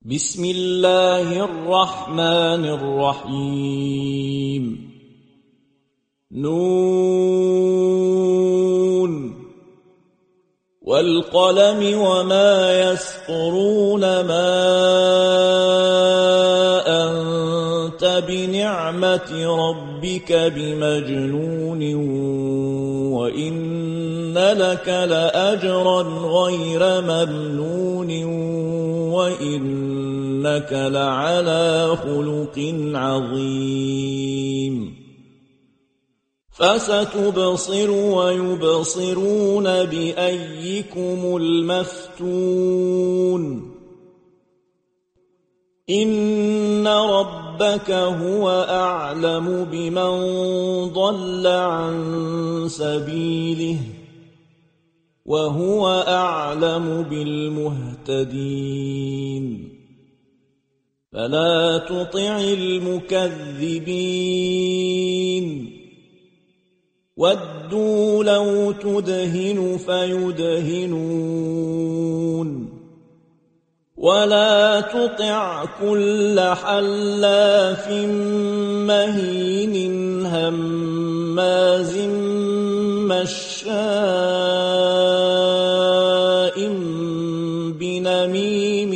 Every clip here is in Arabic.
بسم الله الرحمن الرحيم نون والقلم وما يسطرون ما أنت بنعمة ربك بمجنون وإن لك لأجرا غير ممنون وإنك لعلى خلق عظيم فستبصر ويبصرون بأيكم المفتون إن ربك هو أعلم بمن ضل عن سبيله وهو أعلم بالمهتدين فلا تطع المكذبين ودوا لو تدهن فيدهنون ولا تطع كل حلاف مهين هماز مشاء بنميم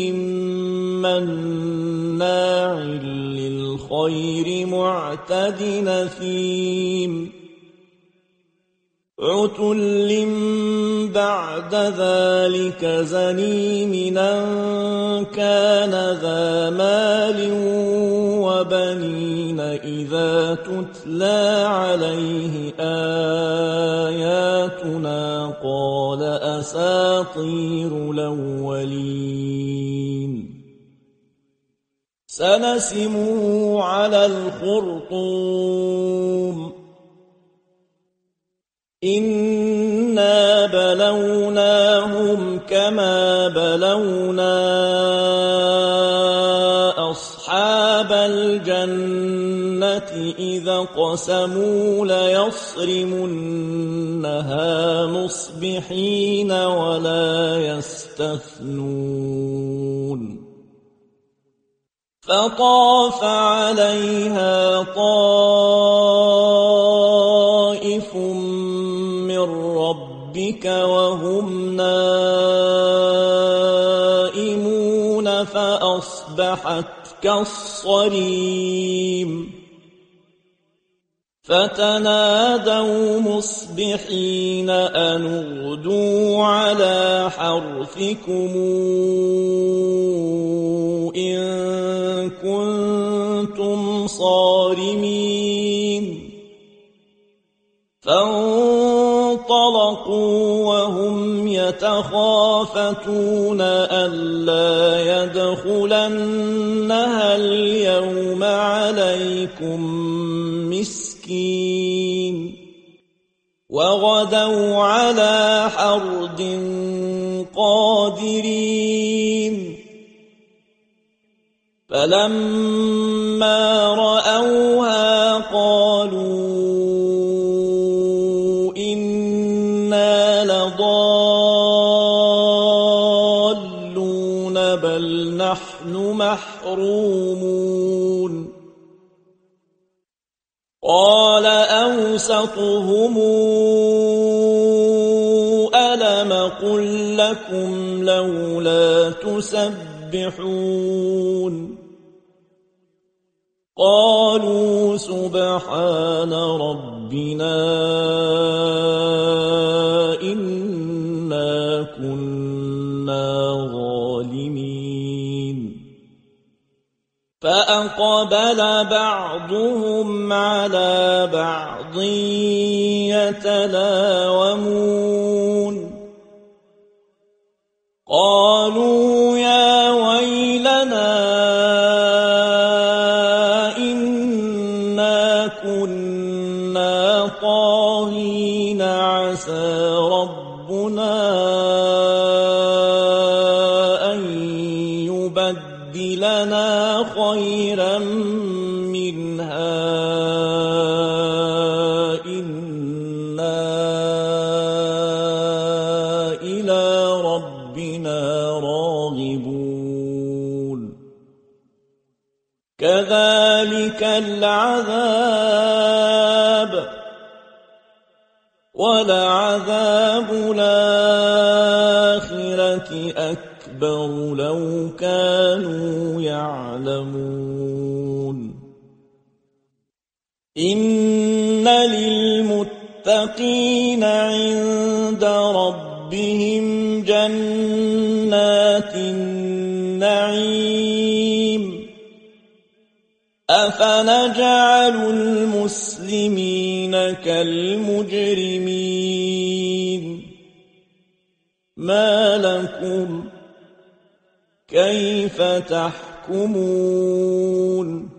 مناع للخير معتد نثيم عتل بعد ذلك زنيم أن كان ذا مال وبنين إذا تتلى عليه آياتنا قال أساطير الأولين سنسمه على الخرطوم إنا بلوناهم كما بلونا أصحاب الجنة إذا قسموا ليصرمنها مصبحين ولا يستثنون فطاف عليها طائف ربك وهم نائمون فأصبحت كالصريم فتنادوا مصبحين أن اغدوا على حرثكم إن كنتم صارمين فانطلقوا وهم يتخافتون ألا يدخلنها اليوم عليكم مسكين وغدوا على حرد قادرين فلما رأوها قالوا لضالون بل نحن محرومون قال أوسطهم ألم قل لكم لولا تسبحون قالوا سبحان ربنا إنا كنا ظالمين فأقبل بعضهم على بعض يتلاومون قالوا يا ويلنا إنا كنا طاغين عسى ربنا أن يبدلنا خيرا منها إنا إلى ربنا راغبون كذلك العذاب ولعذاب الآخرة أكبر لو كانوا يعلمون إن للمتقين عند ربهم جنات النعيم أفنجعل المسلمين كالمجرمين ما لكم كيف تحكمون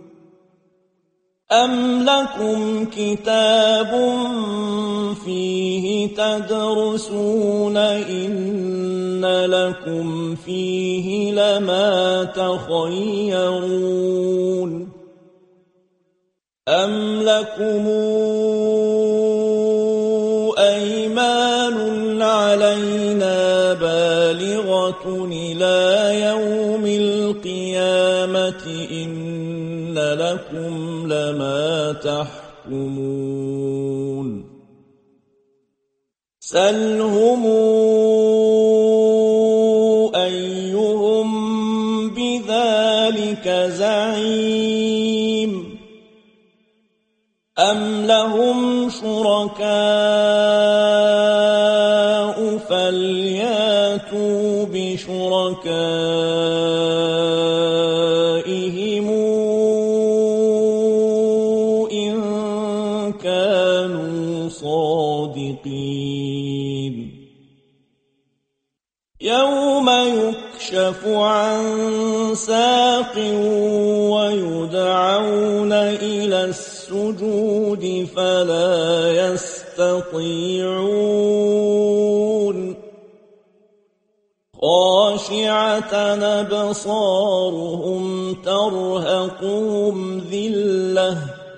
أم لكم كتاب فيه تدرسون إن لكم فيه لما تخيرون أم لكم أيمان علينا بالغة إلى يوم القيامة إن لكم لما تحكمون سلهم أيهم بذلك زعيم أم لهم شركاء فلياتوا بشركائهم إن كانوا صادقين يوم يكشف عن ساق ويدعون إلى السجود فلا يستطيعون خاشعة أبصارهم ترهقهم ذلة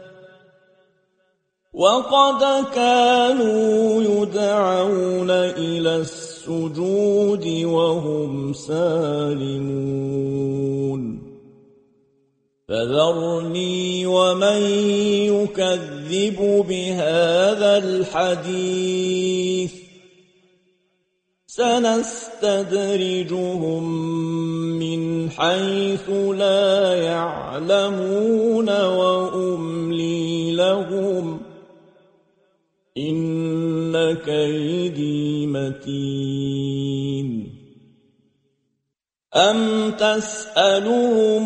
وقد كانوا يدعون إلى السجود وهم سالمون فذرني ومن يكذب بهذا الحديث سنستدرجهم من حيث لا يعلمون وأملي لهم إن كيدي متين أم تسألهم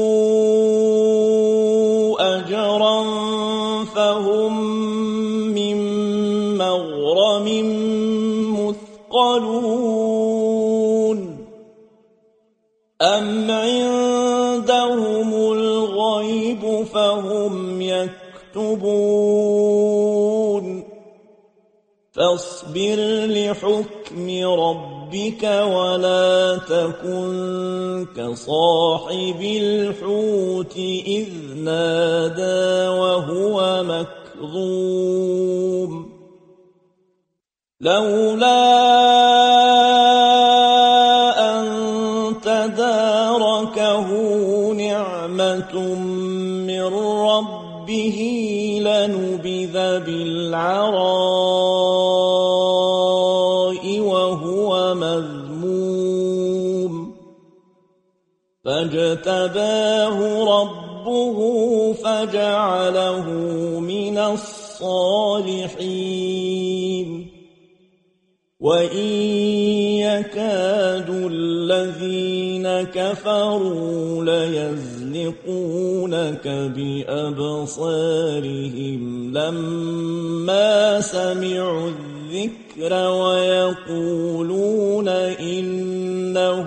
أجرا فهم من مغرم مثقلون أم عندهم الغيب فهم يكتبون فاصبر لحكم ربك ولا تكن كصاحب الحوت إذ نادى وهو مكظوم لولا أن تداركه نعمة من ربه لنبذ بالعراء وهو مذموم فاجتباه ربه فجعله من الصالحين وإن يكاد الذين كفروا ليزلقونك بأبصارهم لما سمعوا الذكر ويقولون إنه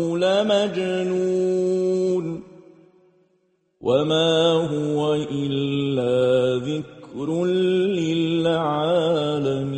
لمجنون وما هو إلا ذكر للعالمين